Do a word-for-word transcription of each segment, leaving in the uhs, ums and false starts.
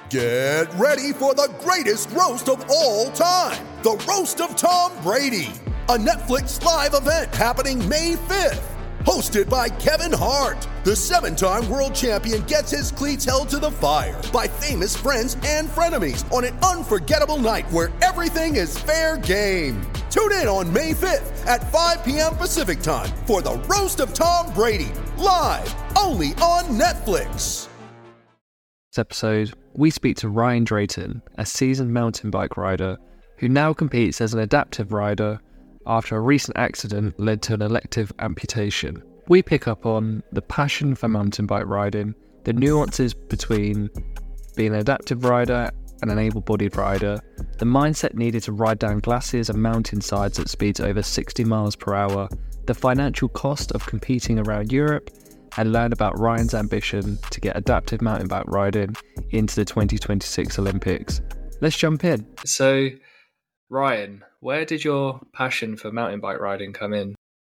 Get ready for the greatest roast of all time, the Roast of Tom Brady, a Netflix live event happening May fifth. Hosted by Kevin Hart, the seven-time world champion gets his cleats held to the fire by famous friends and frenemies on an unforgettable night where everything is fair game. Tune in on May fifth at five p.m. Pacific time for the Roast of Tom Brady, live only on Netflix. This episode, we speak to Ryan Drayton, a seasoned mountain bike rider who now competes as an adaptive rider after a recent accident led to an elective amputation. We pick up on the passion for mountain bike riding, the nuances between being an adaptive rider and an able-bodied rider, the mindset needed to ride down glaciers and mountainsides at speeds over sixty miles per hour, the financial cost of competing around Europe, and learn about Ryan's ambition to get adaptive mountain bike riding into the twenty twenty-six Olympics. Let's jump in. So, Ryan, where did your passion for mountain bike riding come in?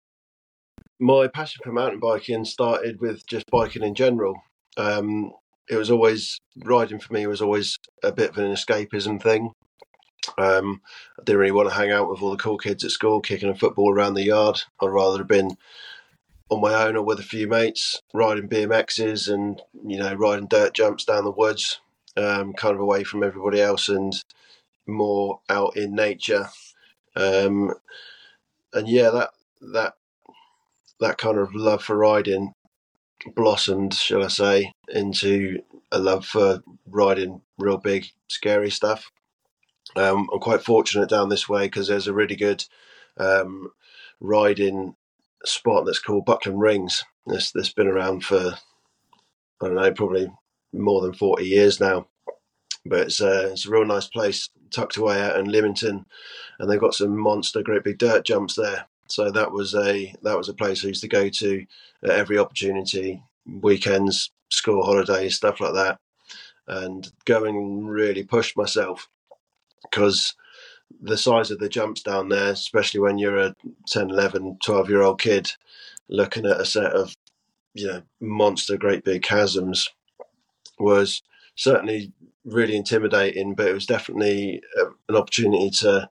My passion for mountain biking started with just biking in general. Um, it was always, riding for me was always a bit of an escapism thing. Um, I didn't really want to hang out with all the cool kids at school, kicking a football around the yard. I'd rather have been on my own or with a few mates, riding B M Xs and, you know, riding dirt jumps down the woods, um, kind of away from everybody else and more out in nature. Um, and yeah, that that that kind of love for riding blossomed, shall I say, into a love for riding real big, scary stuff. Um, I'm quite fortunate down this way because there's a really good um, riding spot that's called Buckland Rings. This that's been around for, I don't know, probably more than forty years now. But it's a, it's a real nice place tucked away out in Lymington, and they've got some monster, great big dirt jumps there. So that was a that was a place I used to go to at every opportunity, weekends, school holidays, stuff like that, and go and really push myself because the size of the jumps down there, especially when you're a ten, eleven, twelve year old kid looking at a set of, you know, monster, great big chasms, was certainly really intimidating, but it was definitely a, an opportunity to,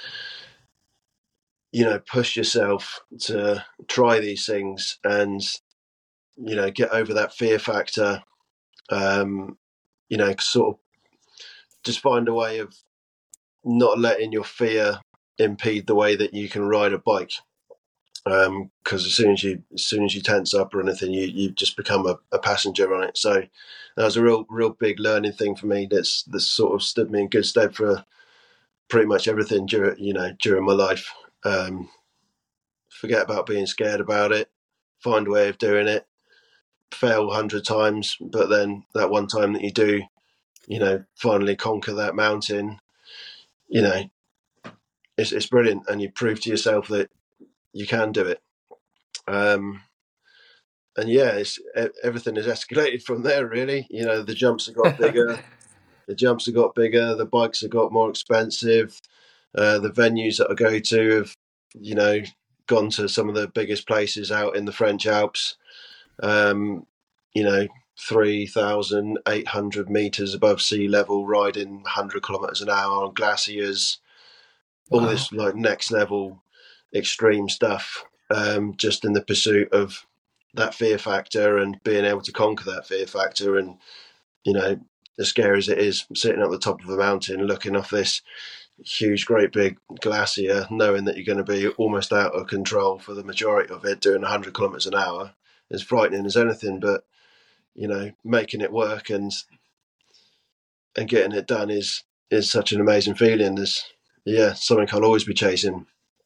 you know, push yourself to try these things and, you know, get over that fear factor, um, you know, sort of just find a way of not letting your fear impede the way that you can ride a bike. Um, because as soon as you as soon as you tense up or anything, you you just become a, a passenger on it. So that was a real real big learning thing for me. That's that's sort of stood me in good stead for pretty much everything during you know during my life. Um, forget about being scared about it. Find a way of doing it. Fail a hundred times, but then that one time that you do, you know, finally conquer that mountain, you know, it's it's brilliant, and you prove to yourself that you can do it. Um, and yeah, it's, everything has escalated from there, really. You know, the jumps have got bigger, the jumps have got bigger, the bikes have got more expensive, uh, the venues that I go to have, you know, gone to some of the biggest places out in the French Alps, um, you know, three thousand eight hundred metres above sea level, riding one hundred kilometres an hour on glaciers, all wow. This like next level extreme stuff, um, just in the pursuit of that fear factor and being able to conquer that fear factor. And, you know, as scary as it is, sitting at the top of a mountain looking off this huge, great big glacier, knowing that you're going to be almost out of control for the majority of it, doing one hundred kilometres an hour, is frightening as anything. But, you know, making it work and and getting it done is is such an amazing feeling. There's, yeah, something I'll always be chasing.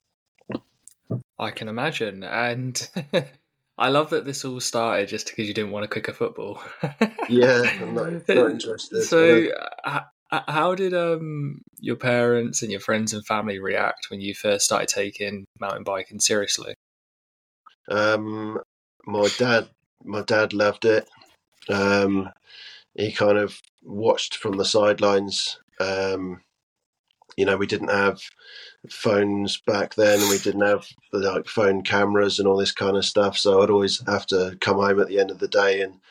I can imagine. And I love that this all started just because you didn't want to kick a football. Yeah, I'm not, not interested. So uh, how did um, your parents and your friends and family react when you first started taking mountain biking seriously? Um, my dad, my dad loved it. Um, he kind of watched from the sidelines. Um, you know, we didn't have phones back then, and we didn't have like phone cameras and all this kind of stuff. So I'd always have to come home at the end of the day and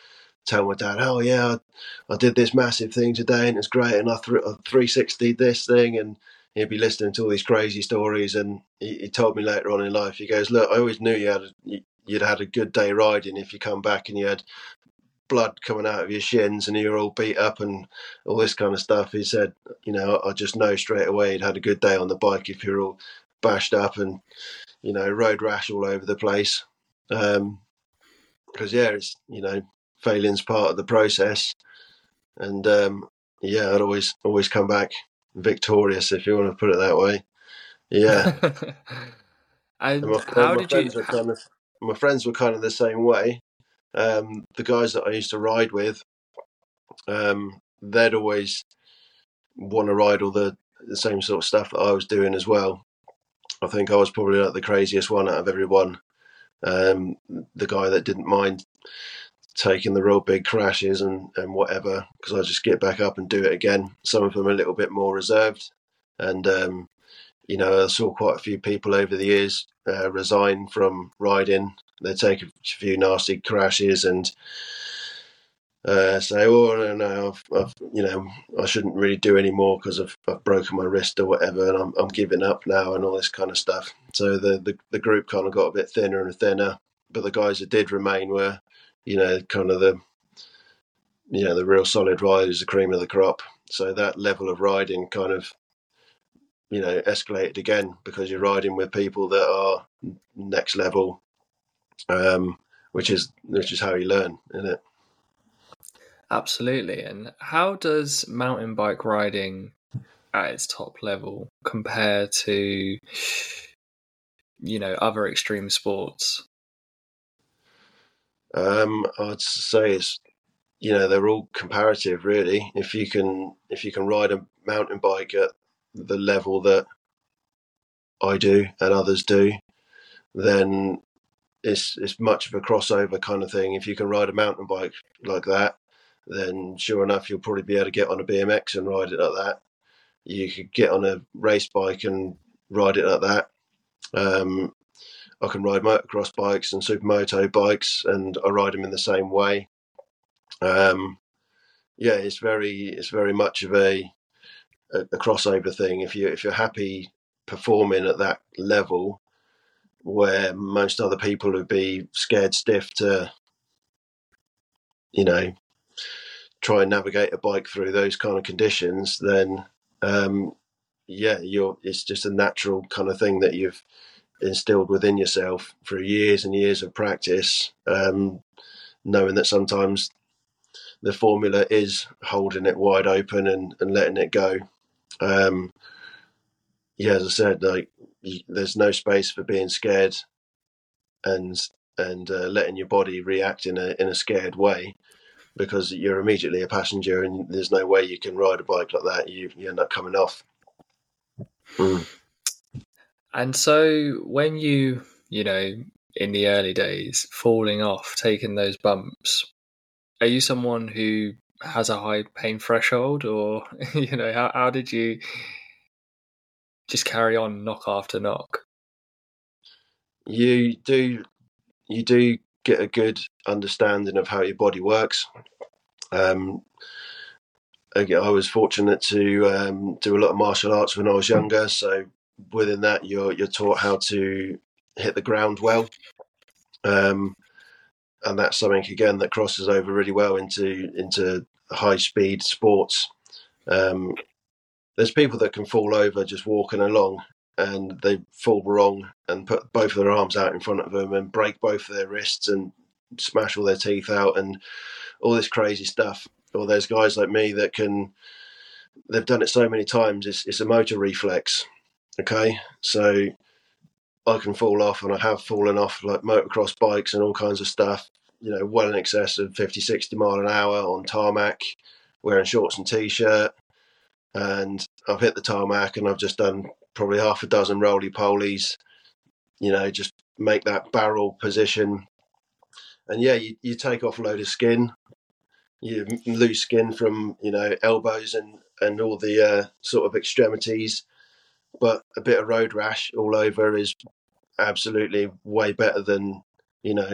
tell my dad, oh yeah, I, I did this massive thing today and it's great, and I, th- I three sixty'd this thing, and he'd be listening to all these crazy stories. And he, he told me later on in life, he goes, look, I always knew you had a, you'd had a good day riding if you come back and you had blood coming out of your shins and you're all beat up and all this kind of stuff. He said, you know, I just know straight away you'd had a good day on the bike if you're all bashed up and, you know, road rash all over the place. Um, because yeah, it's, you know, failing's part of the process. And um, yeah, I'd always always come back victorious, if you want to put it that way. Yeah. and and my, how my did friends you? were kind of my friends were kind of the same way. Um, the guys that I used to ride with, um, they'd always want to ride all the, the same sort of stuff that I was doing as well. I think I was probably like the craziest one out of everyone. Um, the guy that didn't mind taking the real big crashes and, and whatever, because I just get back up and do it again. Some of them are a little bit more reserved. And, um, you know, I saw quite a few people over the years uh, resign from riding. They take a few nasty crashes and uh, say, "Oh no, no, I've, I've, you know, I shouldn't really do any more because I've, I've broken my wrist or whatever, and I'm, I'm giving up now," and all this kind of stuff. So the, the the group kind of got a bit thinner and thinner. But the guys that did remain were, you know, kind of the, you know, the real solid riders, the cream of the crop. So that level of riding kind of, you know, escalated again because you're riding with people that are next level, um, which is which is how you learn, isn't it? Absolutely. And how does mountain bike riding at its top level compare to, you know, other extreme sports? Um, I'd say it's, you know, they're all comparative, really. If you can if you can ride a mountain bike at the level that I do and others do, then it's it's much of a crossover kind of thing. If you can ride a mountain bike like that, then sure enough, you'll probably be able to get on a B M X and ride it like that. You could get on a race bike and ride it like that. Um, I can ride motocross bikes and supermoto bikes, and I ride them in the same way. Um, yeah, it's very it's very much of a, a a crossover thing. If you if you're happy performing at that level, where most other people would be scared stiff to, you know, try and navigate a bike through those kind of conditions, then um, yeah, you're it's just a natural kind of thing that you've instilled within yourself through years and years of practice, um, knowing that sometimes the formula is holding it wide open and, and letting it go. Um, yeah, as I said, like there's no space for being scared and and uh, letting your body react in a in a scared way, because you're immediately a passenger and there's no way you can ride a bike like that. You, you end up coming off. Mm. And so when you, you know, in the early days, falling off, taking those bumps, are you someone who has a high pain threshold, or, you know, how, how did you just carry on knock after knock? You do, you do get a good understanding of how your body works. Um, I was fortunate to um, do a lot of martial arts when I was younger, so within that, you're you're taught how to hit the ground well, um, and that's something again that crosses over really well into into high speed sports. Um, there's people that can fall over just walking along, and they fall wrong and put both of their arms out in front of them and break both of their wrists and smash all their teeth out and all this crazy stuff. Or there's guys like me that can, they've done it so many times, it's, it's a motor reflex. Okay, so I can fall off, and I have fallen off like motocross bikes and all kinds of stuff, you know, well in excess of fifty, sixty mile an hour on tarmac, wearing shorts and t-shirt. And I've hit the tarmac and I've just done probably half a dozen roly-polies, you know, just make that barrel position. And yeah, you, you take off a load of skin, you lose skin from, you know, elbows and, and all the uh, sort of extremities. But a bit of road rash all over is absolutely way better than, you know,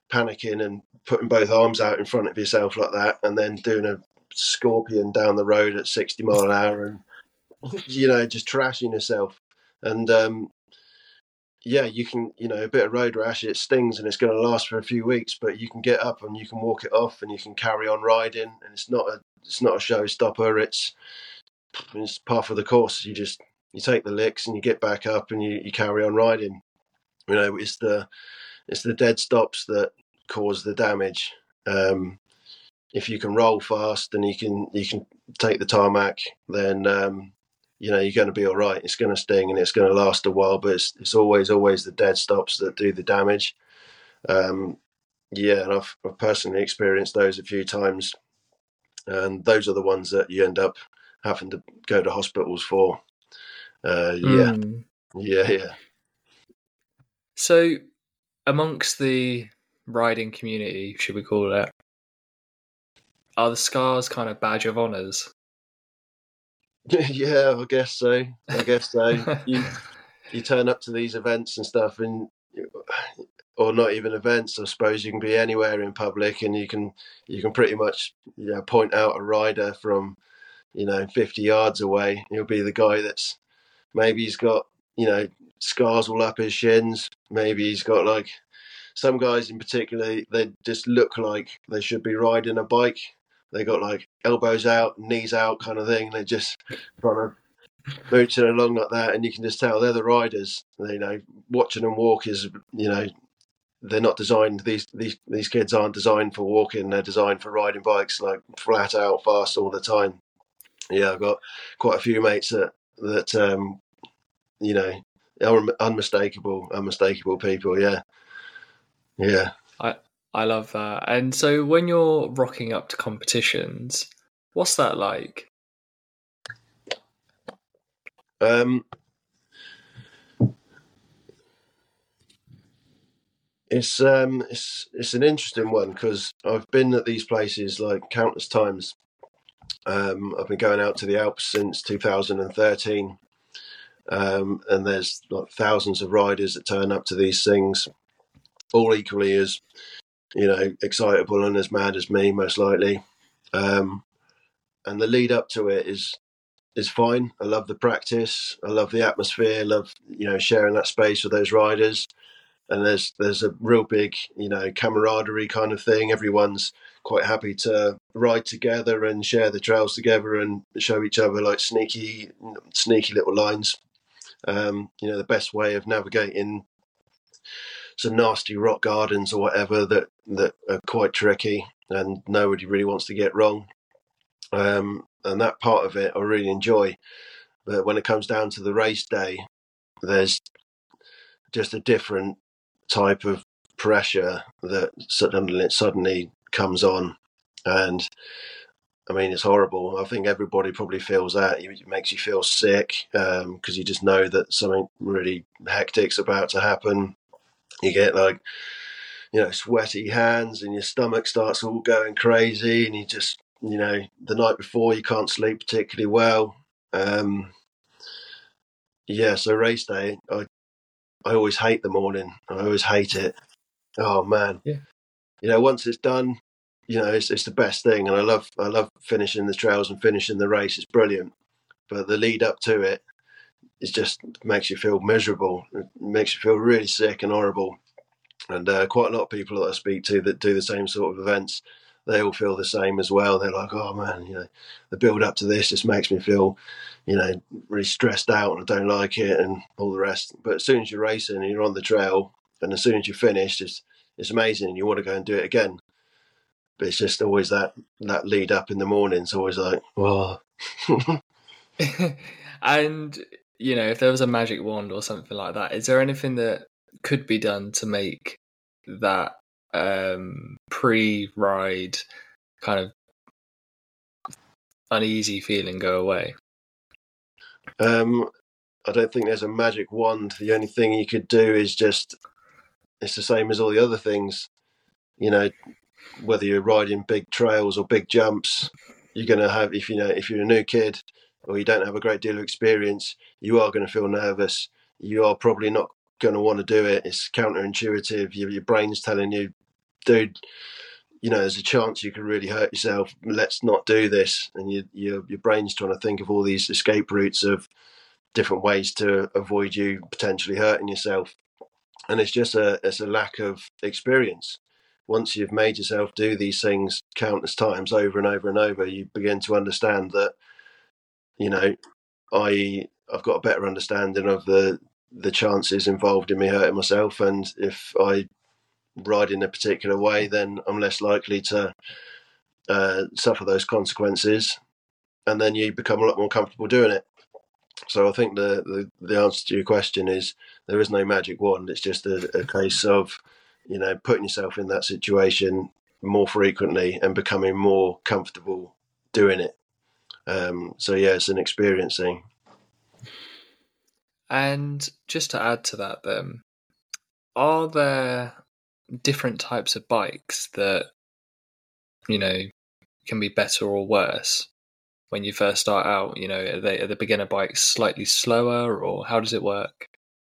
panicking and putting both arms out in front of yourself like that, and then doing a scorpion down the road at sixty mile an hour, and you know, just trashing yourself. And um, yeah, you can, you know, a bit of road rash, it stings and it's going to last for a few weeks, but you can get up and you can walk it off and you can carry on riding, and it's not a it's not a showstopper. It's it's part of the course. You just you take the licks and you get back up and you, you carry on riding. You know, it's the it's the dead stops that cause the damage. Um, if you can roll fast and you can you can take the tarmac, then um, you know, you're going to be all right. It's going to sting and it's going to last a while, but it's, it's always always the dead stops that do the damage. Um, yeah, and I've, I've personally experienced those a few times, and those are the ones that you end up having to go to hospitals for. Uh, yeah, mm. yeah, yeah. So, amongst the riding community, should we call it, are the scars kind of badge of honours? Yeah, I guess so. I guess so. you you turn up to these events and stuff, and or not even events. I suppose you can be anywhere in public, and you can you can pretty much you know, point out a rider from you know fifty yards away. He'll be the guy that's maybe he's got you know scars all up his shins. Maybe he's got like some guys in particular. They just look like they should be riding a bike. They got like elbows out, knees out kind of thing. They're just kind of mooching along like that. And you can just tell they're the riders. They, you know, watching them walk is, you know, they're not designed. These, these, these kids aren't designed for walking. They're designed for riding bikes, like flat out fast all the time. Yeah, I've got quite a few mates that, that um, you know, are unmistakable, unmistakable people. Yeah. Yeah. I, I love that. And so when you're rocking up to competitions, what's that like? Um, it's um, it's it's an interesting one because I've been at these places like countless times. Um, I've been going out to the Alps since two thousand thirteen, um, and there's like thousands of riders that turn up to these things, all equally as you know, excitable and as mad as me, most likely. Um, and the lead up to it is is fine. I love the practice. I love the atmosphere. I love, you know, sharing that space with those riders. And there's there's a real big, you know, camaraderie kind of thing. Everyone's quite happy to ride together and share the trails together and show each other like sneaky, sneaky little lines. Um, you know, the best way of navigating some nasty rock gardens or whatever that, that are quite tricky and nobody really wants to get wrong. Um, and that part of it I really enjoy. But when it comes down to the race day, there's just a different type of pressure that suddenly, suddenly comes on. And I mean, it's horrible. I think everybody probably feels that. It makes you feel sick because um, you just know that something really hectic's about to happen. You get like, you know, sweaty hands and your stomach starts all going crazy and you just, you know, the night before you can't sleep particularly well. Um, yeah, so race day, I I always hate the morning. I always hate it. Oh, man. Yeah. You know, once it's done, you know, it's, it's the best thing. And I love I love finishing the trails and finishing the race. It's brilliant. But the lead up to it, it just makes you feel miserable. It makes you feel really sick and horrible. And uh, quite a lot of people that I speak to that do the same sort of events, they all feel the same as well. They're like, oh man, you know, the build up to this just makes me feel, you know, really stressed out and I don't like it and all the rest. But as soon as you're racing and you're on the trail and as soon as you're finished, it's, it's amazing and you want to go and do it again. But it's just always that, that lead up in the morning. It's always like, oh. And you know, if there was a magic wand or something like that, is there anything that could be done to make that um, pre-ride kind of uneasy feeling go away? Um, I don't think there's a magic wand. The only thing you could do is just, it's the same as all the other things. You know, whether you're riding big trails or big jumps, you're going to have, if you know, if you're a new kid, or you don't have a great deal of experience, you are going to feel nervous. You are probably not going to want to do it. It's counterintuitive. Your, your brain's telling you dude, you know, there's a chance you could really hurt yourself. Let's not do this. And you, you, your brain's trying to think of all these escape routes of different ways to avoid you potentially hurting yourself. And it's just a, it's a lack of experience. Once you've made yourself do these things countless times over and over and over, you begin to understand that, you know, I, I've got a better understanding of the, the chances involved in me hurting myself. And if I ride in a particular way, then I'm less likely to uh, suffer those consequences. And then you become a lot more comfortable doing it. So I think the, the, the answer to your question is there is no magic wand. It's just a, a case of, you know, putting yourself in that situation more frequently and becoming more comfortable doing it. Um, so, yeah, it's an experience thing. And just to add to that then, are there different types of bikes that, you know, can be better or worse? When you first start out, you know, are, they, are the beginner bikes slightly slower, or how does it work?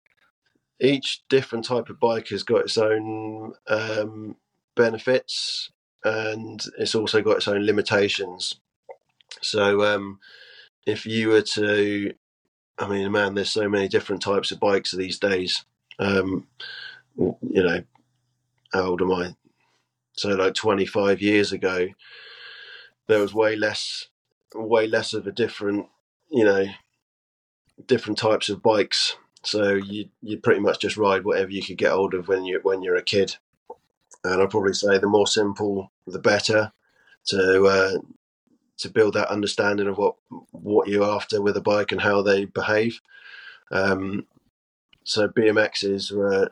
Each different type of bike has got its own um, benefits, and it's also got its own limitations. So um, if you were to, I mean, man, there's so many different types of bikes these days. Um, you know, how old am I? So like twenty-five years ago, there was way less way less of a different, you know, different types of bikes. So you you pretty much just ride whatever you could get hold of when you when you're a kid. And I'd probably say the more simple, the better, to uh, to build that understanding of what what you're after with a bike and how they behave. Um, so B M Xs were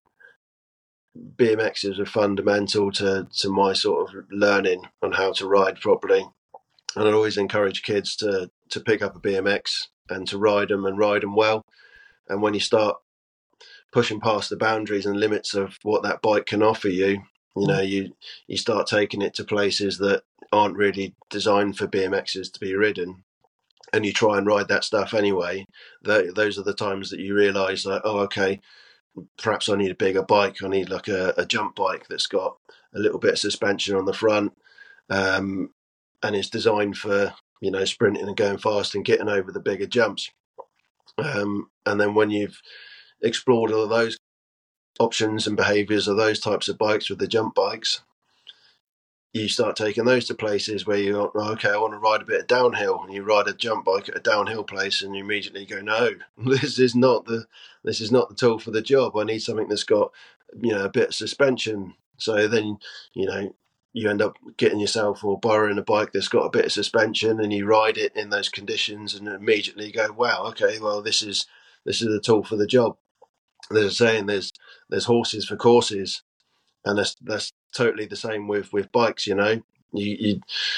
B M Xs are fundamental to to my sort of learning on how to ride properly. And I'd always encourage kids to, to pick up a B M X and to ride them and ride them well. And when you start pushing past the boundaries and limits of what that bike can offer you, you know, you, you start taking it to places that aren't really designed for B M Xs to be ridden. And you try and ride that stuff anyway. Those are the times that you realise that, oh, okay, perhaps I need a bigger bike. I need like a, a jump bike that's got a little bit of suspension on the front. Um, and it's designed for, you know, sprinting and going fast and getting over the bigger jumps. Um, and then when you've explored all of those options and behaviours of those types of bikes with the jump bikes, you start taking those to places where you're, okay, I want to ride a bit of downhill, and you ride a jump bike at a downhill place, and you immediately go, no, this is not the this is not the tool for the job. I need something that's got, you know, a bit of suspension. So then, you know, you end up getting yourself or borrowing a bike that's got a bit of suspension, and you ride it in those conditions and immediately go, wow, okay, well, this is this is the tool for the job. There's a saying, there's there's horses for courses, and that's that's totally the same with, with bikes, you know. You, you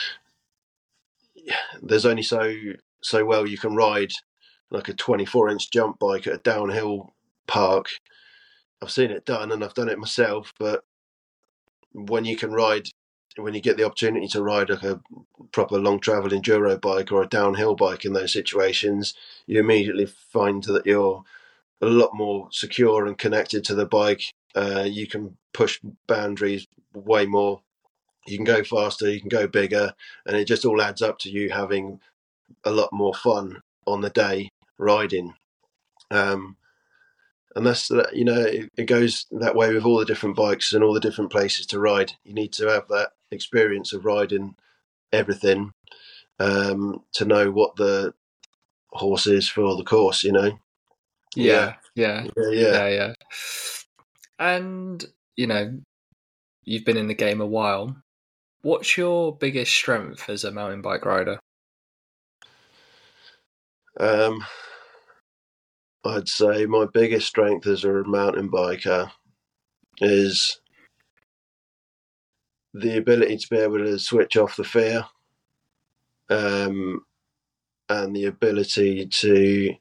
there's only so so well you can ride like a twenty-four inch jump bike at a downhill park. I've seen it done and I've done it myself, but when you can ride when you get the opportunity to ride like a proper long travel enduro bike or a downhill bike in those situations, you immediately find that you're a lot more secure and connected to the bike. Uh, you can push boundaries way more. You can go faster, you can go bigger, and it just all adds up to you having a lot more fun on the day riding. Um, And that's, you know, it, it goes that way with all the different bikes and all the different places to ride. You need to have that experience of riding everything um, to know what the horse is for the course, you know? Yeah, yeah, yeah, yeah, yeah. yeah. And, you know, you've been in the game a while. What's your biggest strength as a mountain bike rider? Um, I'd say my biggest strength as a mountain biker is the ability to be able to switch off the fear, um, and the ability to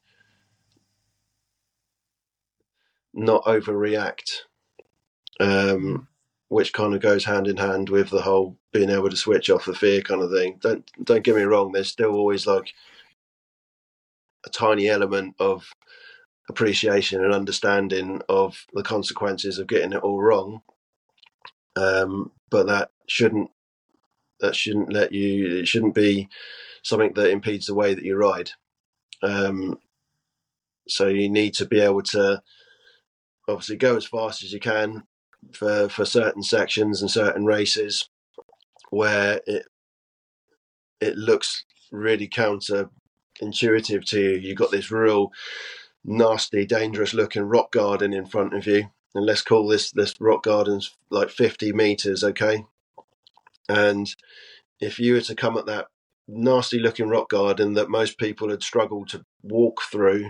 not overreact, um, mm. which kind of goes hand in hand with the whole being able to switch off the fear kind of thing. Don't don't get me wrong. There's still always like a tiny element of appreciation and understanding of the consequences of getting it all wrong. um, but that shouldn't that shouldn't let you. It shouldn't be something that impedes the way that you ride. Um, so you need to be able to obviously go as fast as you can for for certain sections and certain races where it it looks really counterintuitive to you. You've got this real nasty, dangerous looking rock garden in front of you, and let's call this this rock garden's like fifty meters, okay? And if you were to come at that nasty looking rock garden that most people had struggled to walk through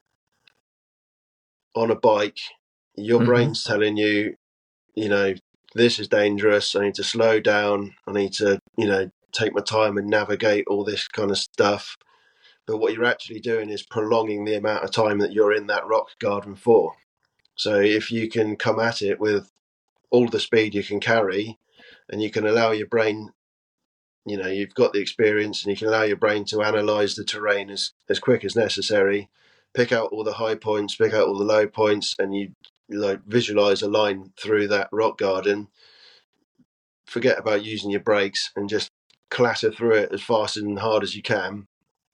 on a bike, your mm-hmm. brain's telling you, you know, this is dangerous. I need to slow down. I need to, you know, take my time and navigate all this kind of stuff. But what you're actually doing is prolonging the amount of time that you're in that rock garden for. So if you can come at it with all the speed you can carry, and you can allow your brain, you know, you've got the experience, and you can allow your brain to analyze the terrain as, as quick as necessary, pick out all the high points, pick out all the low points, and you like visualize a line through that rock garden. Forget about using your brakes and just clatter through it as fast and hard as you can.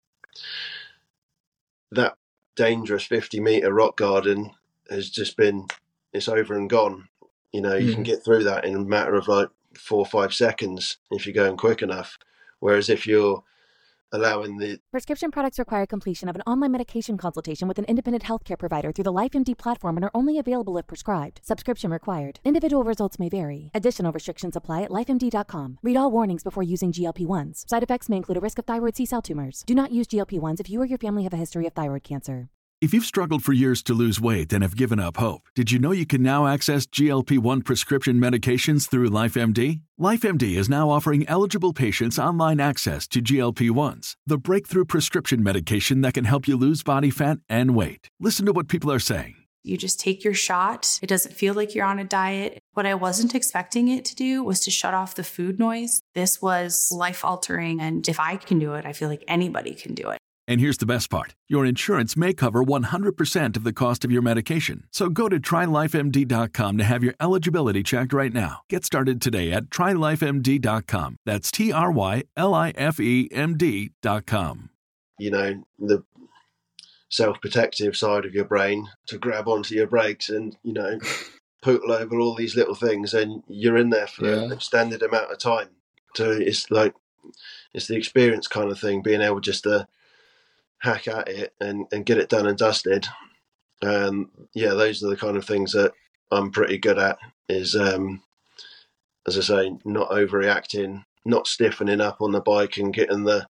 That dangerous fifty meter rock garden has just been, it's over and gone. You know, you mm. can get through that in a matter of like four or five seconds if you're going quick enough. Whereas if you're allowing the... Prescription products require completion of an online medication consultation with an independent healthcare provider through the LifeMD platform and are only available if prescribed. Subscription required. Individual results may vary. Additional restrictions apply at life M D dot com. Read all warnings before using G L P ones. Side effects may include a risk of thyroid C-cell tumors. Do not use G L P ones if you or your family have a history of thyroid cancer. If you've struggled for years to lose weight and have given up hope, did you know you can now access G L P one prescription medications through LifeMD? LifeMD is now offering eligible patients online access to G L P ones, the breakthrough prescription medication that can help you lose body fat and weight. Listen to what people are saying. You just take your shot. It doesn't feel like you're on a diet. What I wasn't expecting it to do was to shut off the food noise. This was life-altering, and if I can do it, I feel like anybody can do it. And here's the best part. Your insurance may cover one hundred percent of the cost of your medication. So go to try life M D dot com to have your eligibility checked right now. Get started today at try life M D dot com. That's T R Y L I F E M D dot com. You know, the self-protective side of your brain to grab onto your brakes and, you know, poodle over all these little things, and you're in there for yeah. an extended amount of time. So it's like, it's the experience kind of thing, being able just to hack at it and, and get it done and dusted. Um, yeah, those are the kind of things that I'm pretty good at, is, um, as I say, not overreacting, not stiffening up on the bike and getting the,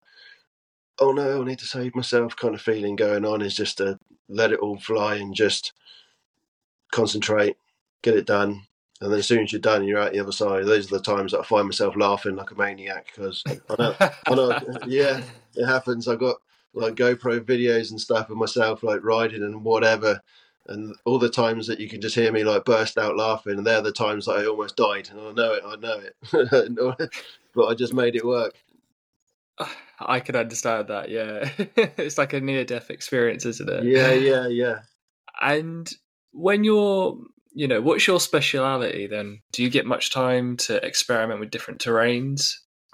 oh no, I need to save myself kind of feeling going on, is just to let it all fly and just concentrate, get it done. And then as soon as you're done, you're out the other side. Those are the times that I find myself laughing like a maniac, because I know, I know, yeah, it happens. I got like GoPro videos and stuff of myself like riding and whatever, and all the times that you can just hear me like burst out laughing, and they're the times that I almost died, and I know it, I know it, but I just made it work. I can understand that, yeah. It's like a near-death experience, isn't it? Yeah, yeah, yeah. And when you're, you know, what's your speciality then? Do you get much time to experiment with different terrains?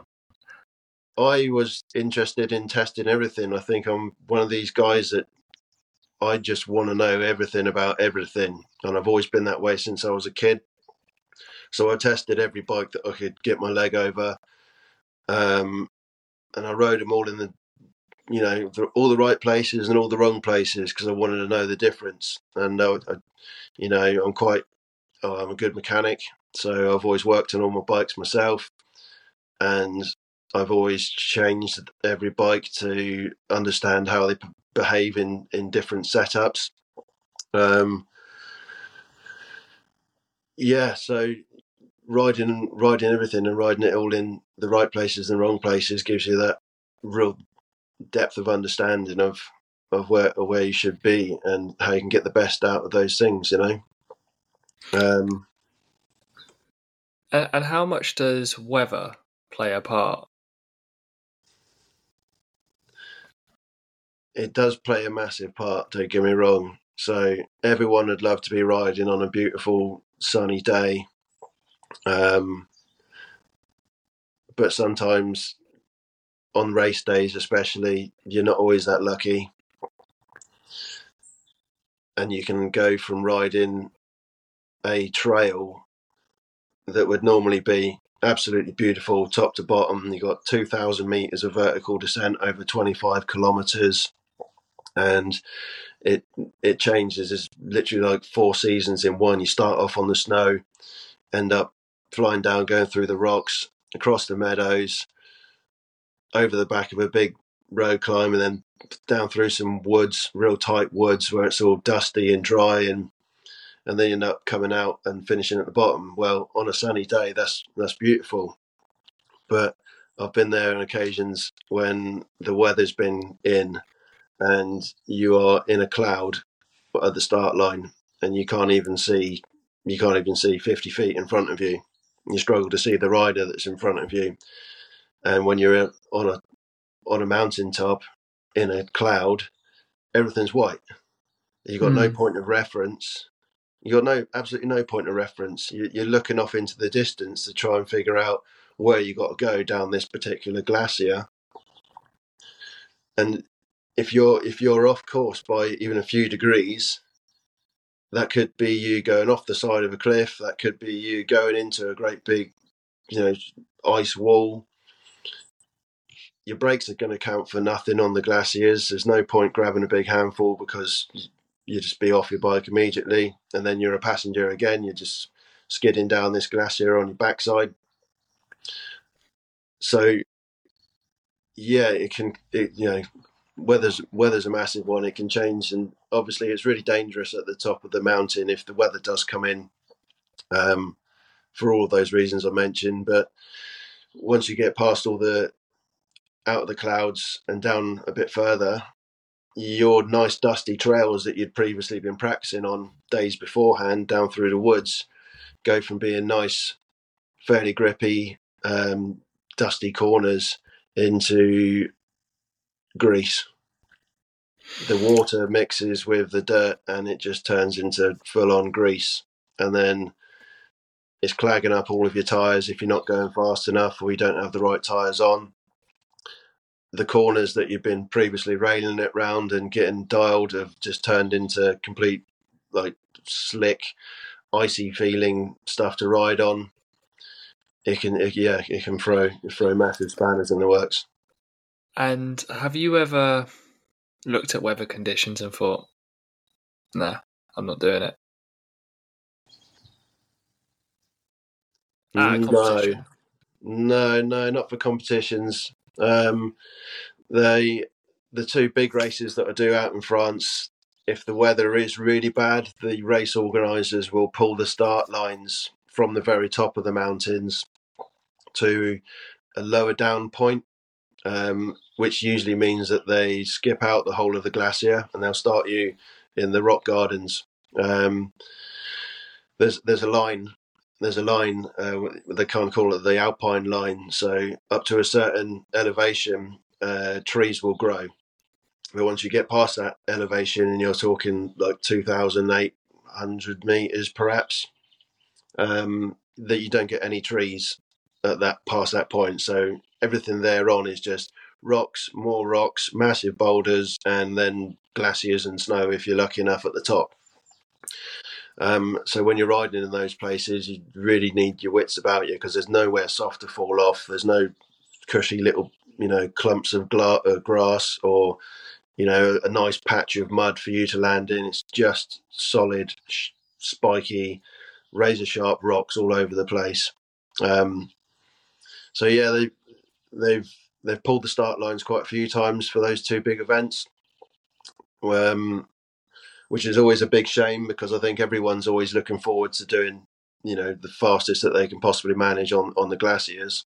I was interested in testing everything. I think I'm one of these guys that I just want to know everything about everything. And I've always been that way since I was a kid. So I tested every bike that I could get my leg over. Um, and I rode them all in the, you know, the, all the right places and all the wrong places, because I wanted to know the difference. And, I, I, you know, I'm quite, oh, I'm a good mechanic. So I've always worked on all my bikes myself. And I've always changed every bike to understand how they p- behave in, in different setups. Um, yeah, so riding riding everything and riding it all in the right places and the wrong places gives you that real depth of understanding of of where of where you should be and how you can get the best out of those things, you know. Um, and, and how much does weather play a part? It does play a massive part, don't get me wrong. So everyone would love to be riding on a beautiful sunny day Um, but sometimes on race days, especially, you're not always that lucky. And you can go from riding a trail that would normally be absolutely beautiful top to bottom. You've got two thousand meters of vertical descent over twenty-five kilometers. And it it changes. It's literally like four seasons in one. You start off on the snow, end up flying down, going through the rocks, across the meadows, over the back of a big road climb, and then down through some woods, real tight woods where it's all dusty and dry, and and then you end up coming out and finishing at the bottom. Well, on a sunny day, that's that's beautiful. But I've been there on occasions when the weather's been in and you are in a cloud at the start line, and you can't even see you can't even see fifty feet in front of you. You struggle to see the rider that's in front of you. And when you're on a on a mountaintop in a cloud, everything's white. You've got mm. no point of reference. You've got no absolutely no point of reference. You, you're looking off into the distance to try and figure out where you got to go down this particular glacier. And if you're if you're off course by even a few degrees, that could be you going off the side of a cliff. That could be you going into a great big, you know, ice wall. Your brakes are going to count for nothing on the glaciers. There's no point grabbing a big handful because you just be off your bike immediately, and then you're a passenger again. You're just skidding down this glacier on your backside. So, yeah, it can, it, you know, weather's weather's a massive one. It can change, and obviously it's really dangerous at the top of the mountain if the weather does come in, um, for all of those reasons I mentioned. But once you get past all the out of the clouds and down a bit further, your nice dusty trails that you'd previously been practicing on days beforehand down through the woods go from being nice, fairly grippy, um, dusty corners into grease. The water mixes with the dirt and it just turns into full-on grease. And then it's clagging up all of your tyres if you're not going fast enough or you don't have the right tyres on. The corners that you've been previously railing it round and getting dialed have just turned into complete, like, slick, icy feeling stuff to ride on. It can, it, yeah, it can throw throw massive spanners in the works. And have you ever looked at weather conditions and thought, nah, I'm not doing it? Ah, no, no, no, not for competitions. Um, they, the two big races that I do out in France, if the weather is really bad, the race organisers will pull the start lines from the very top of the mountains to a lower down point, um, which usually means that they skip out the whole of the glacier and they'll start you in the rock gardens. Um, there's there's a line. There's a line, uh, they can't call it the Alpine line. So up to a certain elevation, uh, trees will grow. But once you get past that elevation, and you're talking like two thousand eight hundred meters perhaps, um, that you don't get any trees at that past that point. So everything thereon is just rocks, more rocks, massive boulders, and then glaciers and snow if you're lucky enough at the top. Um, so when you're riding in those places, you really need your wits about you because there's nowhere soft to fall off. There's no cushy little, you know, clumps of gla- uh, grass or, you know, a nice patch of mud for you to land in. It's just solid, sh- spiky, razor sharp rocks all over the place. Um, so yeah, they, they've they've pulled the start lines quite a few times for those two big events. Um, which is always a big shame because I think everyone's always looking forward to doing, you know, the fastest that they can possibly manage on, on the glaciers.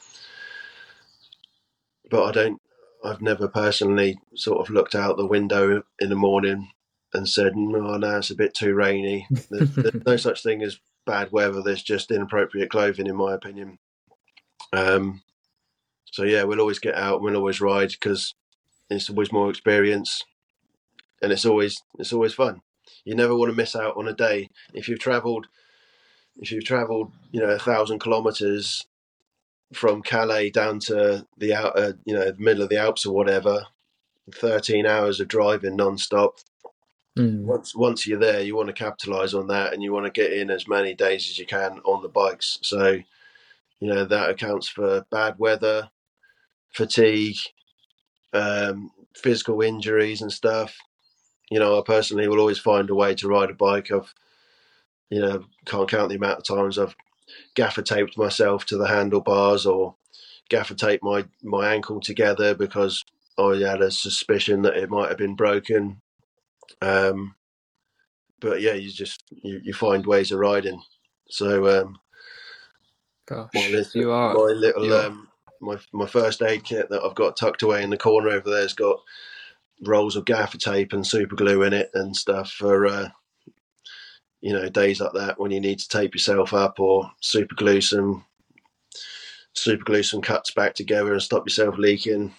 But I don't, I've never personally sort of looked out the window in the morning and said, no, no, it's a bit too rainy. There's, there's no such thing as bad weather. There's just inappropriate clothing, in my opinion. Um, so yeah, we'll always get out, we'll always ride because it's always more experience. And it's always it's always fun. You never want to miss out on a day. If you've travelled if you've travelled, you know, a thousand kilometres from Calais down to the out, uh, you know, the middle of the Alps or whatever, thirteen hours of driving non-stop. Mm. Once once you're there, you want to capitalise on that, and you want to get in as many days as you can on the bikes. So, you know, that accounts for bad weather, fatigue, um, physical injuries and stuff. You know, I personally will always find a way to ride a bike. I've, you know, can't count the amount of times I've gaffer taped myself to the handlebars or gaffer taped my, my ankle together because I had a suspicion that it might have been broken. Um, but yeah, you just you, you find ways of riding. So um, Gosh, my little, you are my little you are. um, my my first aid kit that I've got tucked away in the corner over there's got rolls of gaffer tape and super glue in it and stuff for uh, you know, days like that when you need to tape yourself up or super glue some super glue some cuts back together and stop yourself leaking.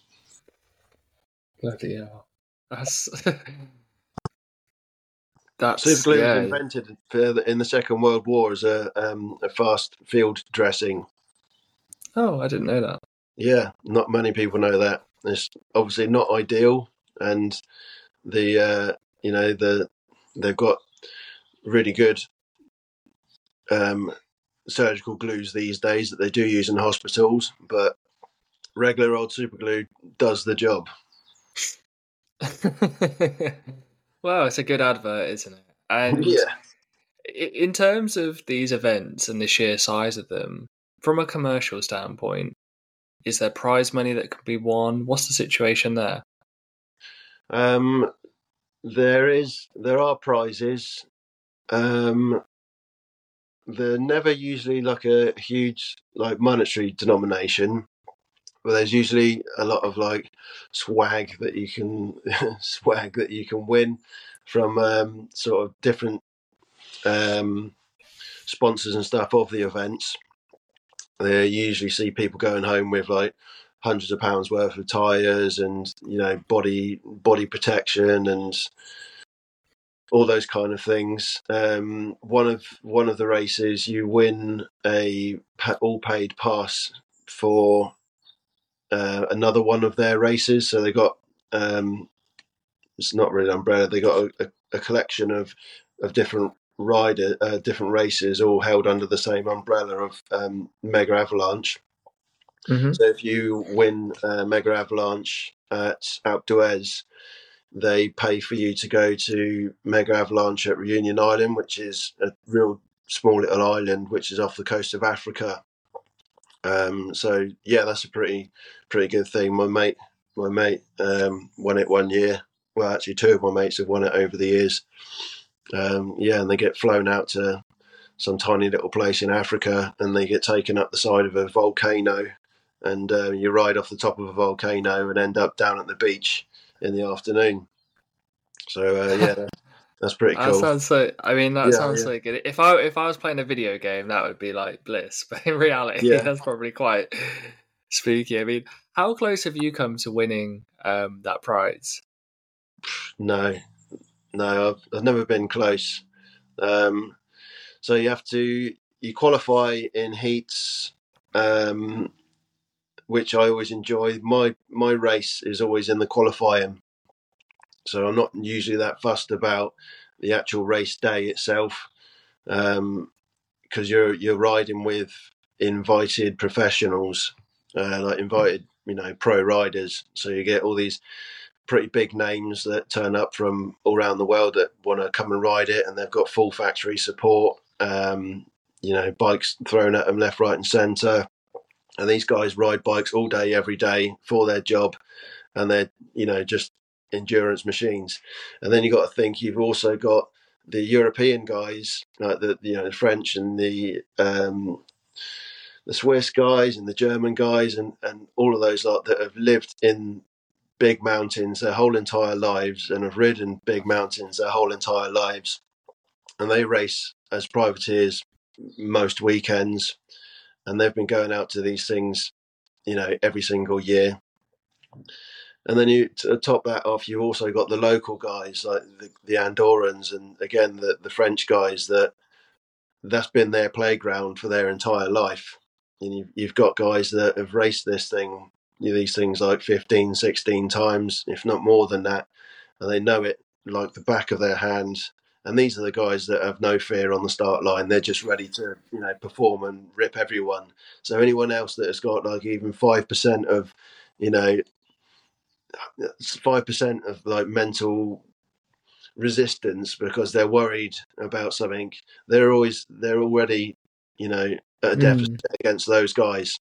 Bloody hell. That's that's Super glue yeah. was invented for the, in the Second World War as a um, a fast field dressing. Oh, I didn't know that. Yeah, not many people know that. It's obviously not ideal, and the uh, you know the they've got really good um, surgical glues these days that they do use in hospitals, but regular old super glue does the job. Well, it's a good advert, isn't it? And Yeah. in terms of these events and the sheer size of them, from a commercial standpoint, is there prize money that can be won? What's the situation there? Um, there is, there are prizes. Um, they're never usually like a huge, like monetary denomination, but there's usually a lot of like swag that you can swag that you can win from um, sort of different um, sponsors and stuff of the events. They usually see people going home with like hundreds of pounds worth of tires and, you know, body body protection and all those kind of things. Um, one of one of the races, you win a all paid pass for uh, another one of their races. So they got um, it's not really an umbrella. They got a, a, a collection of of different rider uh, different races, all held under the same umbrella of um, Mega Avalanche. Mm-hmm. So if you win uh, Mega Avalanche at Alpe d'Huez, they pay for you to go to Mega Avalanche at Reunion Island, which is a real small little island which is off the coast of Africa. Um, so yeah, that's a pretty pretty good thing. My mate, my mate um, won it one year. Well, actually, two of my mates have won it over the years. Um, yeah, and they get flown out to some tiny little place in Africa, and they get taken up the side of a volcano, and uh, you ride off the top of a volcano and end up down at the beach in the afternoon. So uh, yeah, that's pretty That cool. sounds so. I mean, that Yeah, sounds yeah. so good. If I if I was playing a video game, that would be like bliss. But in reality, Yeah. that's probably quite spooky. I mean, how close have you come to winning um, that prize? No, no, I've, I've never been close. Um, so you have to you qualify in heats, um, which I always enjoy. My my race is always in the qualifying, so I'm not usually that fussed about the actual race day itself, because um, you're you're riding with invited professionals, uh, like invited you know pro riders. So you get all these pretty big names that turn up from all around the world that want to come and ride it, and they've got full factory support. Um, you know, bikes thrown at them left, right, and centre. And these guys ride bikes all day, every day for their job, and they're you know just endurance machines. And then you got to think you've also got the European guys, like the you know the French and the um, the Swiss guys and the German guys, and and all of those lot that have lived in big mountains their whole entire lives and have ridden big mountains their whole entire lives, and they race as privateers most weekends, and they've been going out to these things you know every single year. And then you to top that off, you've also got the local guys like the, the Andorrans and again the, the French guys that that's been their playground for their entire life. And you've, you've got guys that have raced this thing, you know, these things like fifteen, sixteen times, if not more than that, and they know it like the back of their hand. And these are the guys that have no fear on the start line. They're just ready to, you know, perform and rip everyone. So anyone else that has got like even five percent of, you know, five percent of like mental resistance because they're worried about something, they're always they're already, you know, at a deficit mm. against those guys.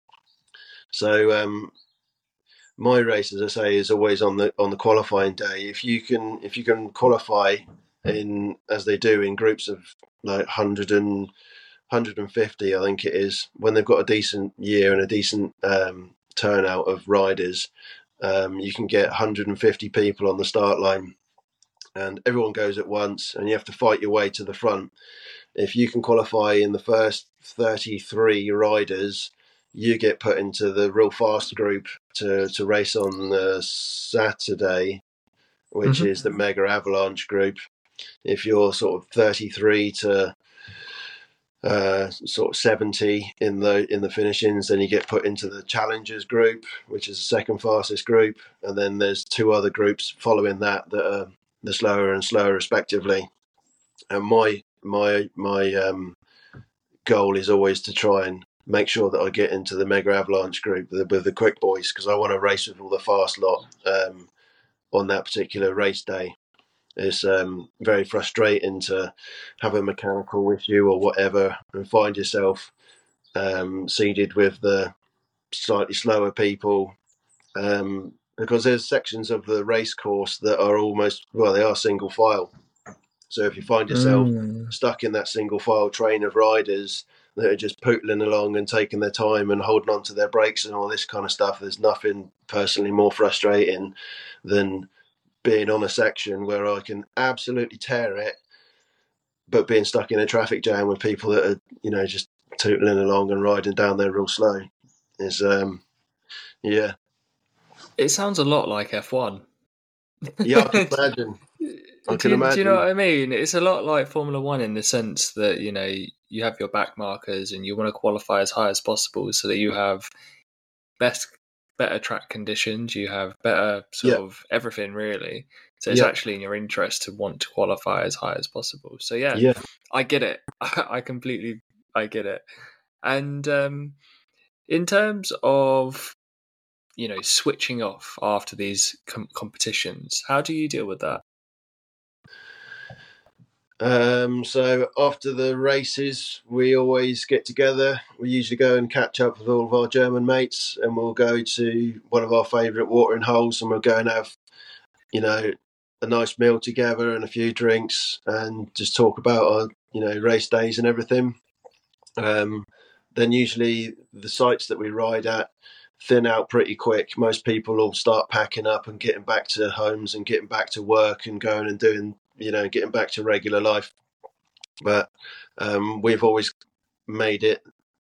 So um, my race, as I say, is always on the on the qualifying day. If you can if you can qualify in, as they do, in groups of like one hundred and one hundred fifty, I think it is, when they've got a decent year and a decent um, turnout of riders, um, you can get one hundred fifty people on the start line and everyone goes at once and you have to fight your way to the front. If you can qualify in the first thirty-three riders, you get put into the real fast group to, to race on the Saturday, which mm-hmm. is the Mega Avalanche group. If you're sort of thirty-three to uh, sort of seventy in the in the finishings, then you get put into the Challengers group, which is the second fastest group. And then there's two other groups following that that are the slower and slower respectively. And my my my um, goal is always to try and make sure that I get into the Mega Avalanche group with, with the quick boys, because I want to race with all the fast lot um, on that particular race day. It's um, very frustrating to have a mechanical issue or whatever and find yourself um, seated with the slightly slower people, um, because there's sections of the race course that are almost, well, they are single file. So if you find yourself mm. stuck in that single file train of riders that are just pootling along and taking their time and holding on to their brakes and all this kind of stuff, there's nothing personally more frustrating than being on a section where I can absolutely tear it, but being stuck in a traffic jam with people that are, you know, just tootling along and riding down there real slow. Is um, yeah. It sounds a lot like F one. Yeah, I can imagine. I can do, imagine. Do you know what I mean? It's a lot like Formula One in the sense that, you know, you have your back markers and you want to qualify as high as possible so that you have best, better track conditions, you have better sort yeah. of everything really. So it's yeah. actually in your interest to want to qualify as high as possible. So yeah, yeah. I get it. I completely, I get it. And um, in terms of, you know, switching off after these com- competitions, how do you deal with that? Um, so after the races, we always get together. We usually go and catch up with all of our German mates, and we'll go to one of our favourite watering holes, and we'll go and have, you know, a nice meal together and a few drinks, and just talk about our, you know, race days and everything. Um, then usually the sites that we ride at thin out pretty quick. Most people all start packing up and getting back to homes and getting back to work and going and doing, you know, getting back to regular life. But um, we've always made it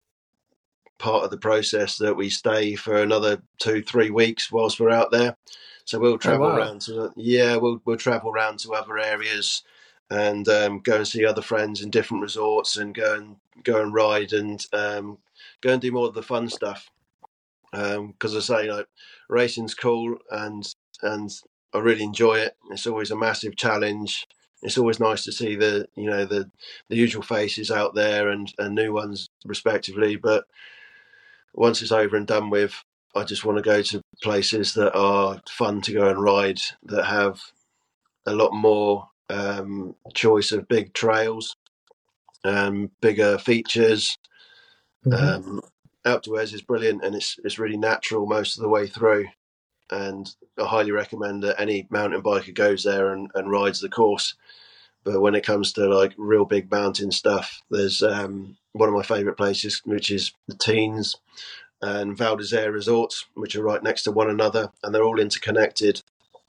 part of the process that we stay for another two, three weeks whilst we're out there. So we'll travel oh, wow. around to, yeah, we'll we'll travel around to other areas and um, go and see other friends in different resorts and go and go and ride and um, go and do more of the fun stuff. Because um, I say, like, racing's cool and and I really enjoy it. It's always a massive challenge. It's always nice to see the, you know, the the usual faces out there and, and new ones respectively. But once it's over and done with, I just want to go to places that are fun to go and ride, that have a lot more um, choice of big trails, um, bigger features. Mm-hmm. Um, Alpe d'Huez is brilliant and it's it's really natural most of the way through. And I highly recommend that any mountain biker goes there and, and rides the course. But when it comes to like real big mountain stuff, there's um, one of my favourite places, which is the Teens and Val d'Isère resorts, which are right next to one another, and they're all interconnected.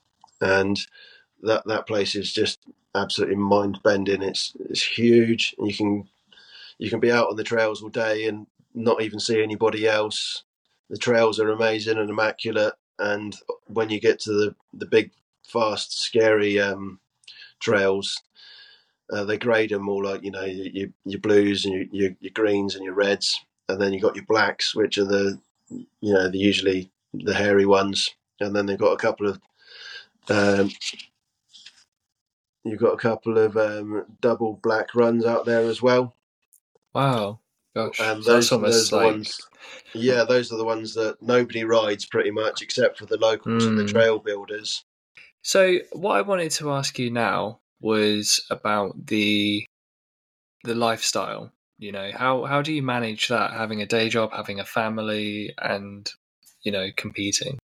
And that that place is just absolutely mind bending. It's it's huge. You can you can be out on the trails all day and not even see anybody else. The trails are amazing and immaculate. And when you get to the, the big, fast, scary um, trails, Uh, they grade them all like, you know, your, your blues and your, your, your greens and your reds. And then you've got your blacks, which are the, you know, the usually the hairy ones. And then they've got a couple of, um, you've got a couple of um, double black runs out there as well. Wow. Gosh. And So those, that's almost those are the like... ones, yeah, those are the ones that nobody rides pretty much except for the locals Mm. and the trail builders. So what I wanted to ask you now was about the the lifestyle. You know, how how do you manage that, having a day job, having a family, and, you know, competing?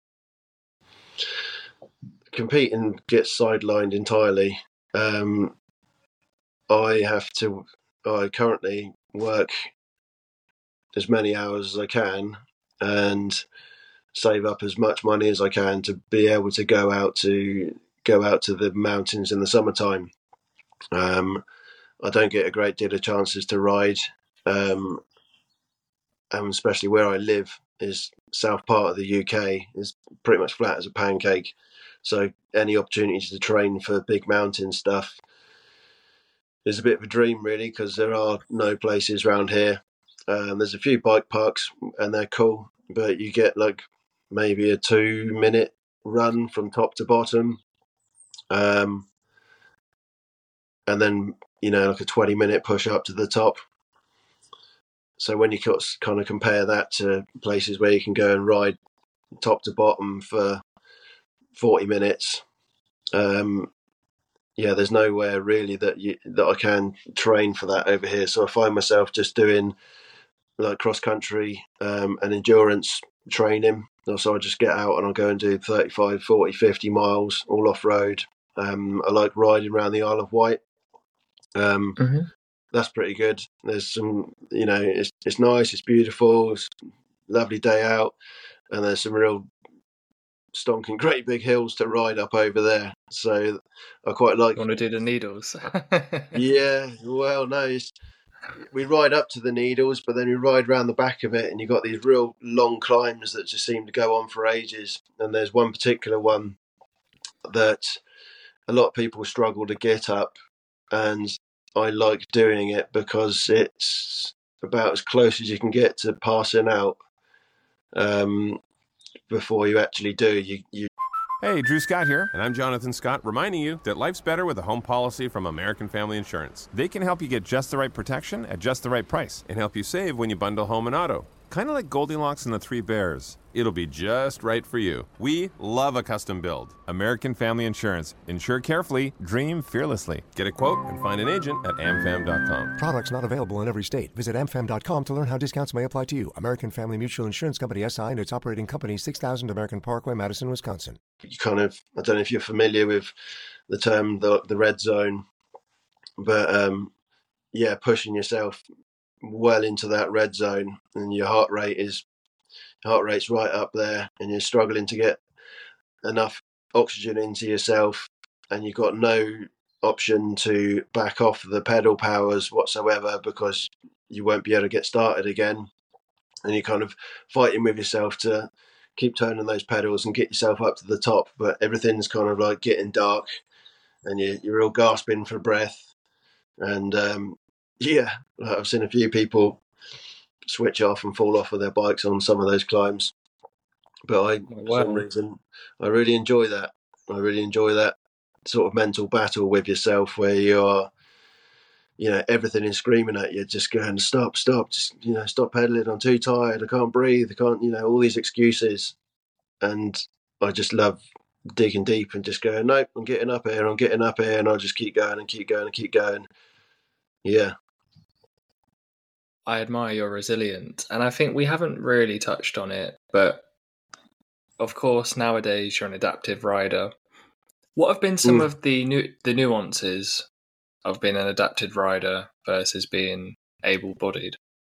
Competing gets sidelined entirely. Um, I have to, I currently work as many hours as I can and save up as much money as I can to be able to go out to go out to the mountains in the summertime. Um, I don't get a great deal of chances to ride, um, and especially where I live is south part of the U K, is pretty much flat as a pancake. So any opportunities to train for big mountain stuff is a bit of a dream, really, because there are no places around here. Um, there's a few bike parks and they're cool, but you get like maybe a two minute run from top to bottom. Um, and then, you know, like a twenty minute push up to the top. So when you kind of compare that to places where you can go and ride top to bottom for forty minutes, um, yeah, there's nowhere really that you, that I can train for that over here. So I find myself just doing like cross country um, and endurance training. So I just get out and I'll go and do thirty-five, forty, fifty miles all off road. Um, I like riding around the Isle of Wight. Um, mm-hmm. That's pretty good. There's some, you know, it's it's nice, it's beautiful, it's a lovely day out, and there's some real stonking great big hills to ride up over there. So I quite like. You want to do the Needles? Yeah, well, no, it's, we ride up to the Needles, but then we ride around the back of it, and you've got these real long climbs that just seem to go on for ages. And there's one particular one that a lot of people struggle to get up, and I like doing it because it's about as close as you can get to passing out um, before you actually do. You, you. Hey, Drew Scott here, and I'm Jonathan Scott, reminding you that life's better with a home policy from American Family Insurance. They can help you get just the right protection at just the right price and help you save when you bundle home and auto. Kind of like Goldilocks and the Three Bears. It'll be just right for you. We love a custom build. American Family Insurance. Insure carefully, dream fearlessly. Get a quote and find an agent at am fam dot com. Products not available in every state. Visit am fam dot com to learn how discounts may apply to you. American Family Mutual Insurance Company, S I, and its operating company, six thousand American Parkway, Madison, Wisconsin. You kind of, I don't know if you're familiar with the term, the, the red zone, but um, yeah, pushing yourself well into that red zone, and your heart rate is heart rate's right up there, and you're struggling to get enough oxygen into yourself, and you've got no option to back off the pedal powers whatsoever because you won't be able to get started again, and you're kind of fighting with yourself to keep turning those pedals and get yourself up to the top, but everything's kind of like getting dark and you're, you're real gasping for breath. And um yeah, I've seen a few people switch off and fall off of their bikes on some of those climbs. But I, wow. for some reason, I really enjoy that. I really enjoy that sort of mental battle with yourself where you are, you know, everything is screaming at you, just going, stop, stop, just, you know, stop pedaling. I'm too tired. I can't breathe. I can't, you know, all these excuses. And I just love digging deep and just going, nope, I'm getting up here. I'm getting up here. And I'll just keep going and keep going and keep going. Yeah. I admire your resilience, and I think we haven't really touched on it, but of course nowadays you're an adaptive rider. What have been some mm. of the nu- the nuances of being an adaptive rider versus being able-bodied?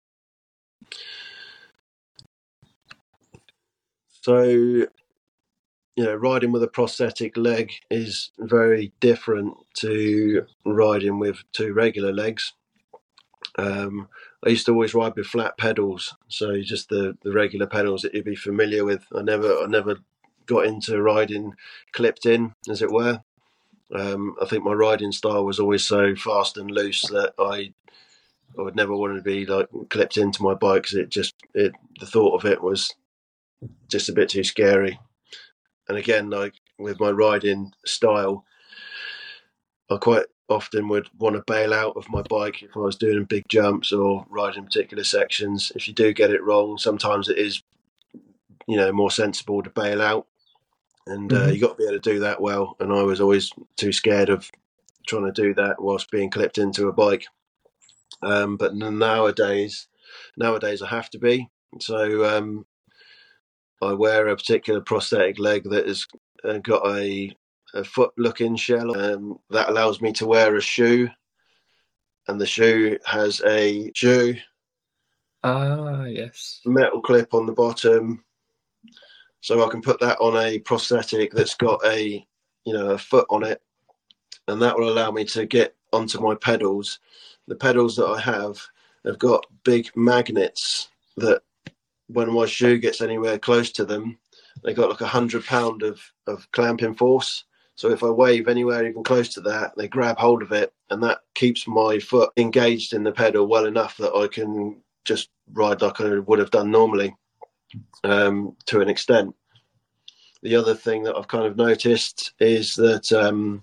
So, you know, riding with a prosthetic leg is very different to riding with two regular legs. Um, I used to always ride with flat pedals, so just the, the regular pedals that you'd be familiar with. I never I never got into riding clipped in, as it were. Um, I think my riding style was always so fast and loose that I I would never want to be like clipped into my bike, because it just it the thought of it was just a bit too scary. And again, like with my riding style, I quite often would want to bail out of my bike if I was doing big jumps or riding particular sections. If you do get it wrong, sometimes it is, you know, more sensible to bail out. And uh, mm-hmm. you got to be able to do that well. And I was always too scared of trying to do that whilst being clipped into a bike. Um, but nowadays, nowadays I have to be. So um, I wear a particular prosthetic leg that has uh, got a, a foot-looking shell um, that allows me to wear a shoe. And the shoe has a shoe. Ah, yes. Metal clip on the bottom. So I can put that on a prosthetic that's got a, you know, a foot on it, and that will allow me to get onto my pedals. The pedals that I have have got big magnets that, when my shoe gets anywhere close to them, they got like a hundred pound of of clamping force. So if I wave anywhere even close to that, they grab hold of it, and that keeps my foot engaged in the pedal well enough that I can just ride like I would have done normally. Um, to an extent. The other thing that I've kind of noticed is that um,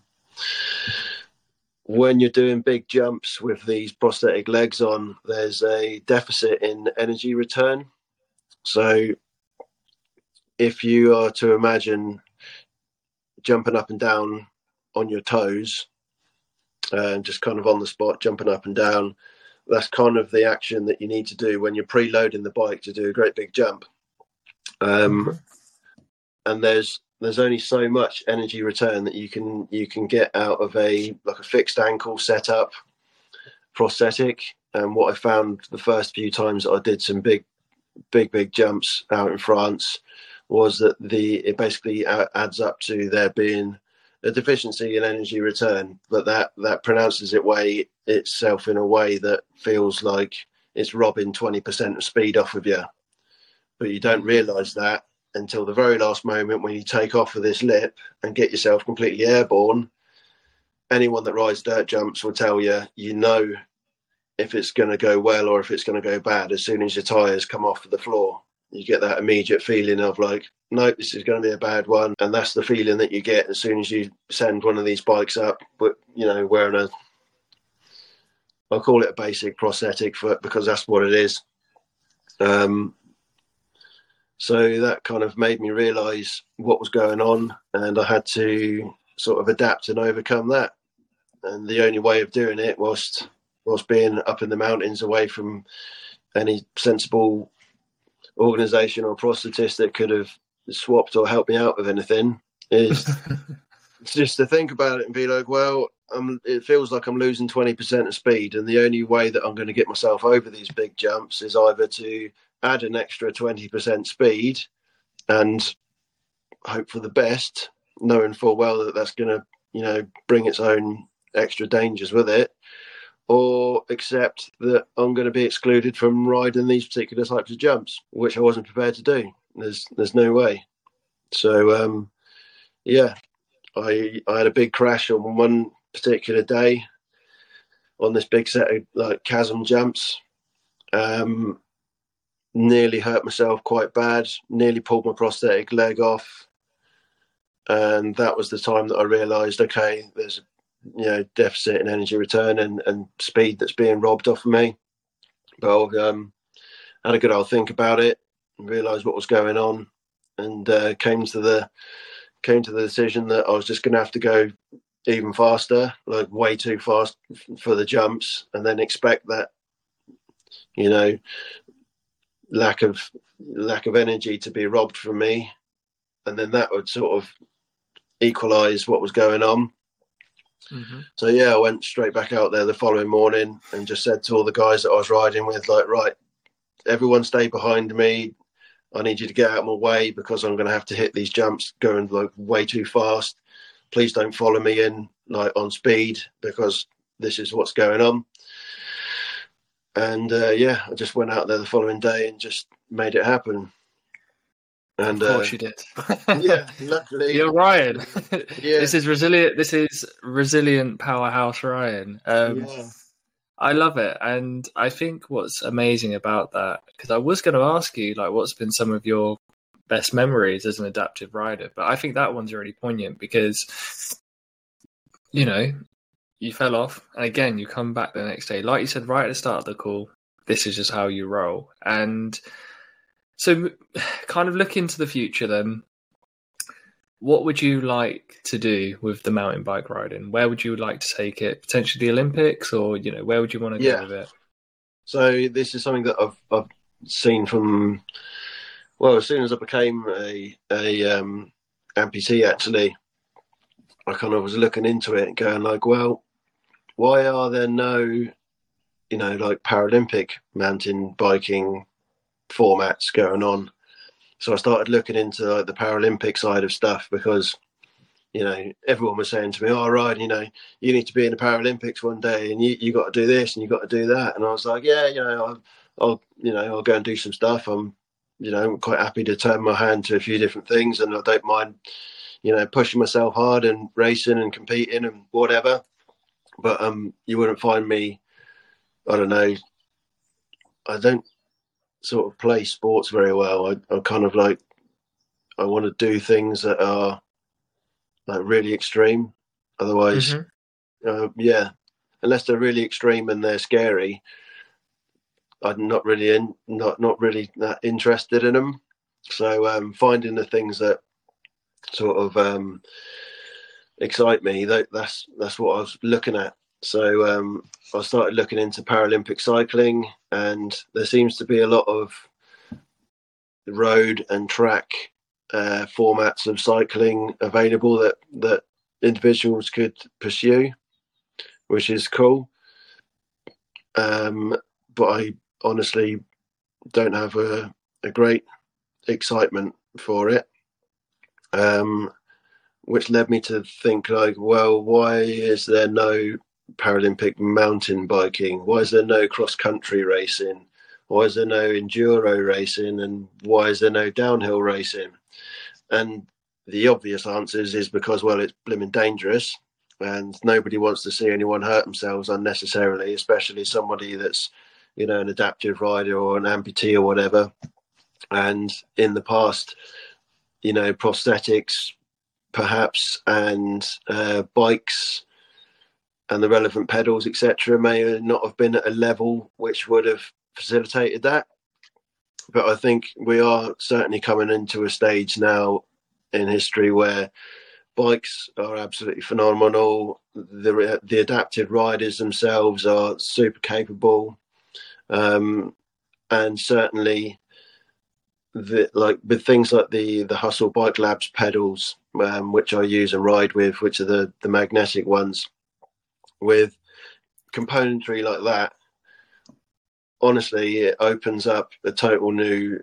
when you're doing big jumps with these prosthetic legs on, there's a deficit in energy return. So if you are to imagine jumping up and down on your toes, and uh, just kind of on the spot, jumping up and down, that's kind of the action that you need to do when you're preloading the bike to do a great big jump. Um, and there's there's only so much energy return that you can you can get out of a like a fixed ankle setup prosthetic. And what I found the first few times that I did some big big big jumps out in France was that the it basically adds up to there being a deficiency in energy return, but that that pronounces it way itself in a way that feels like it's robbing twenty percent of speed off of you. But you don't realise that until the very last moment when you take off of this lip and get yourself completely airborne. Anyone that rides dirt jumps will tell you, you know, if it's going to go well or if it's going to go bad as soon as your tyres come off the floor. You get that immediate feeling of like, no, this is going to be a bad one. And that's the feeling that you get as soon as you send one of these bikes up, but, you know, wearing a, I'll call it a basic prosthetic foot because that's what it is. Um, so that kind of made me realise what was going on, and I had to sort of adapt and overcome that. And the only way of doing it was, was being up in the mountains away from any sensible organisation or prosthetist that could have swapped or helped me out with anything, is just to think about it and be like, well, I'm, it feels like I'm losing twenty percent of speed, and the only way that I'm going to get myself over these big jumps is either to add an extra twenty percent speed and hope for the best, knowing full well that that's going to, you know, bring its own extra dangers with it, or accept that I'm going to be excluded from riding these particular types of jumps, which I wasn't prepared to do. There's there's no way. So, um, yeah, I I had a big crash on one particular day on this big set of like chasm jumps. Um, nearly hurt myself quite bad, nearly pulled my prosthetic leg off. And that was the time that I realised, okay, there's you know, deficit in energy return and, and speed that's being robbed off of me. But I um, had a good old think about it and realised what was going on, and uh, came to the came to the decision that I was just going to have to go even faster, like way too fast for the jumps, and then expect that, you know, lack of lack of energy to be robbed from me, and then that would sort of equalise what was going on. Mm-hmm. So yeah, I went straight back out there the following morning and just said to all the guys that I was riding with, like, right, everyone stay behind me. I need you to get out of my way because I'm going to have to hit these jumps going like way too fast. Please don't follow me in like on speed because this is what's going on. And uh, yeah, I just went out there the following day and just made it happen. And of course uh, you did. yeah, luckily You're Ryan. Yeah. This is resilient. This is resilient powerhouse Ryan. Um, yeah. I love it, and I think what's amazing about that, because I was going to ask you, like, what's been some of your best memories as an adaptive rider, but I think that one's really poignant because, you know, you fell off, and again, you come back the next day, like you said right at the start of the call. This is just how you roll, and so, kind of look into the future. Then, what would you like to do with the mountain bike riding? Where would you like to take it? Potentially the Olympics, or you know, where would you want to go Yeah. with it? So this is something that I've I've seen from, well, as soon as I became a a um, amputee, actually, I kind of was looking into it and going like, well, why are there no, you know, like Paralympic mountain biking formats going on? So I started looking into like the Paralympic side of stuff because, you know, everyone was saying to me, "Oh, Ryan, you know, you need to be in the Paralympics one day, and you you got to do this and you got to do that." And I was like, "Yeah, you know, I'll, I'll you know, I'll go and do some stuff. I'm, you know, I'm quite happy to turn my hand to a few different things, and I don't mind, you know, pushing myself hard and racing and competing and whatever." But um, you wouldn't find me. I don't know. I don't sort of play sports very well. I, I kind of like, I want to do things that are like really extreme. Otherwise, mm-hmm. uh, yeah, unless they're really extreme and they're scary, I'm not really in, not not really that interested in them. So um, finding the things that sort of um, excite me, that, that's that's what I was looking at. So um, I started looking into Paralympic cycling, and there seems to be a lot of road and track uh, formats of cycling available that, that individuals could pursue, which is cool. Um, but I honestly don't have a, a great excitement for it, um, which led me to think like, well, why is there no Paralympic mountain biking? Why is there no cross-country racing? Why is there no enduro racing? And why is there no downhill racing? And the obvious answers is because, well, it's blimmin' dangerous and nobody wants to see anyone hurt themselves unnecessarily, especially somebody that's, you know, an adaptive rider or an amputee or whatever. And in the past, you know, prosthetics perhaps and uh, bikes and the relevant pedals, et cetera, may not have been at a level which would have facilitated that. But I think we are certainly coming into a stage now in history where bikes are absolutely phenomenal. The the adaptive riders themselves are super capable, um, and certainly the like with things like the the Hustle Bike Labs pedals, um, which I use and ride with, which are the the magnetic ones. With componentry like that, honestly, it opens up a total new,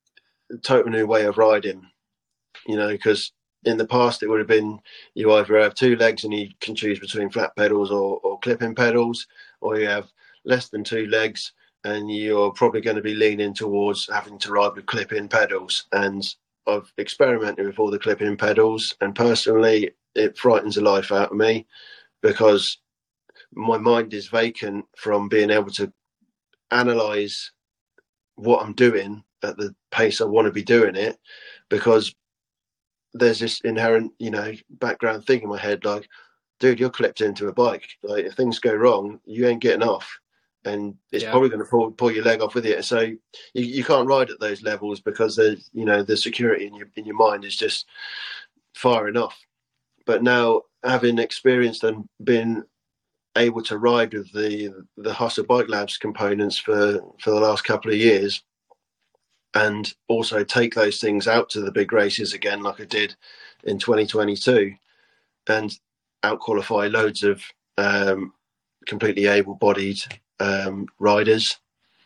total new way of riding. You know, because in the past it would have been you either have two legs and you can choose between flat pedals or, or clip-in pedals, or you have less than two legs and you're probably going to be leaning towards having to ride with clip-in pedals. And I've experimented with all the clip-in pedals, and personally, it frightens the life out of me because my mind is vacant from being able to analyze what I'm doing at the pace I want to be doing it, because there's this inherent, you know, background thing in my head like, dude, you're clipped into a bike. Like, if things go wrong, you ain't getting off, and it's yeah. probably going to pull, pull your leg off with it. So you, you can't ride at those levels because there's, you know, the security in your in your mind is just firing off. But now, having experienced and been able to ride with the the Hustle Bike Labs components for for the last couple of years, and also take those things out to the big races again, like I did in twenty twenty-two, and out qualify loads of um, completely able-bodied um, riders,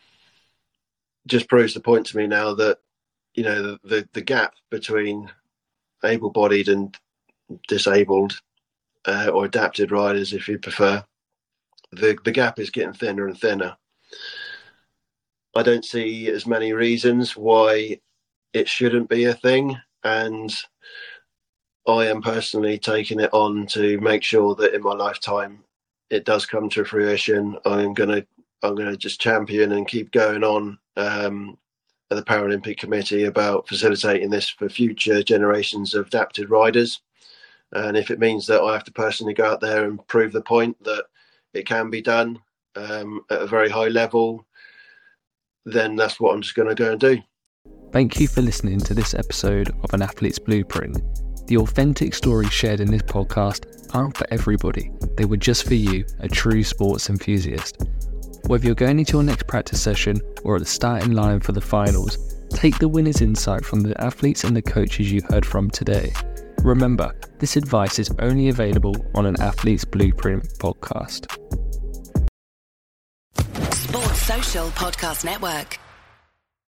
just proves the point to me now that, you know, the the, the gap between able-bodied and disabled uh, or adapted riders, if you prefer, the the gap is getting thinner and thinner. I don't see as many reasons why it shouldn't be a thing. And I am personally taking it on to make sure that in my lifetime it does come to fruition. I'm gonna I'm gonna just champion and keep going on um, at the Paralympic Committee about facilitating this for future generations of adapted riders. And if it means that I have to personally go out there and prove the point that it can be done um, at a very high level, then that's what I'm just going to go and do. Thank you for listening to this episode of An Athlete's Blueprint. The authentic stories shared in this podcast aren't for everybody. They were just for you, a true sports enthusiast. Whether you're going into your next practice session or at the starting line for the finals, take the winner's insight from the athletes and the coaches you heard from today. Remember, this advice is only available on an Athlete's Blueprint podcast. Sports Social Podcast Network.